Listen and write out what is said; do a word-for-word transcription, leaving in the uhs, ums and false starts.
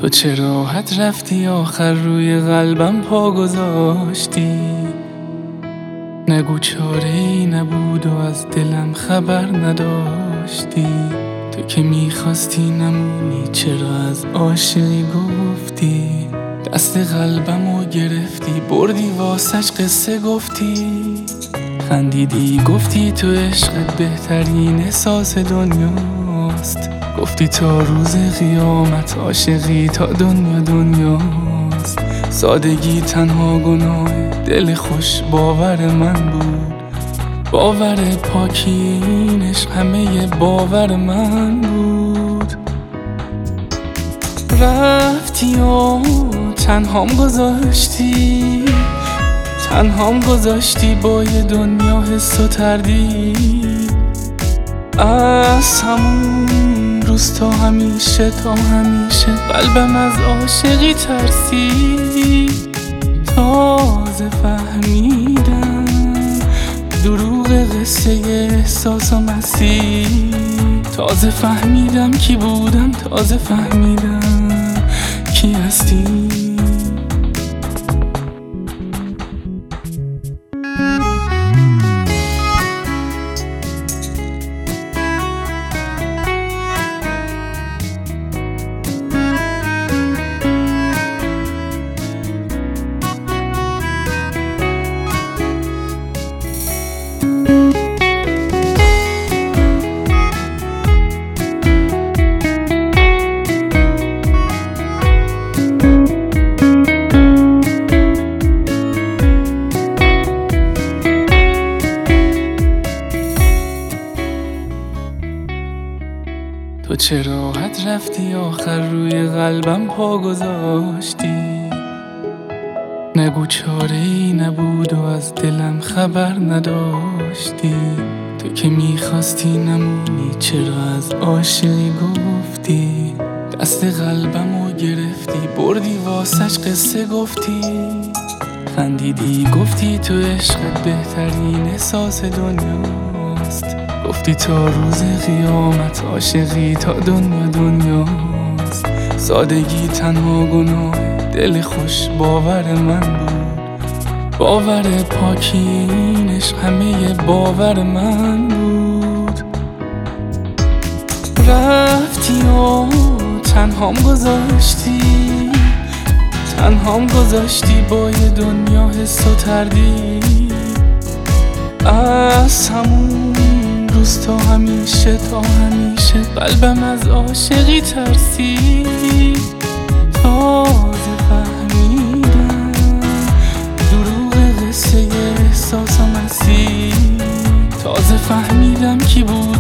تو چه راحت رفتی آخر روی قلبم پا گذاشتی. نگو چاره‌ای نبود و از دلم خبر نداشتی. تو که میخواستی نمونی چرا از عاشقی گفتی. دست قلبمو گرفتی بردی واسش قصه گفتی. خندیدی گفتی تو عشقت بهترین احساس دنیاست. گفتی تا روز قیامت عاشقی تا دنیا دنیاست. سادگی تنها گناه دل خوش باور من بود. باور پاکی این عشق همه باور من بود. رفتی و تنهام گذاشتی، تنهام گذاشتی با یه دنیا حس و تردید. از همون روز تا همیشه تا همیشه قلبم از عاشقی ترسید. تازه فهمیدم دروغ قصه احساس و مسیر. تازه فهمیدم کی بودم، تازه فهمیدم کی هستی. تو چه راحت رفتی آخر روی قلبم پا گذاشتی. نگو چاره‌ای نبود و از دلم خبر نداشتی. تو که میخواستی نمونی چرا از عاشقی گفتی. دست قلبمو گرفتی بردی واسش قصه گفتی. خندیدی گفتی تو عشقت بهترین احساس دنیاست. گفتی تا روز قیامت عاشقی تا دنیا دنیاست. سادگی تنها گناه دل خوش باور من بود. باور پاکی این عشق همه باور من بود. رفتی و تنهام گذاشتی، تنهام گذاشتی با یه دنیا حس و تردید. از همون روز تا همیشه تا همیشه قلبم از عاشقی ترسید. تازه فهمیدم دروغ قصه احساس و مسیر. تازه فهمیدم کی بود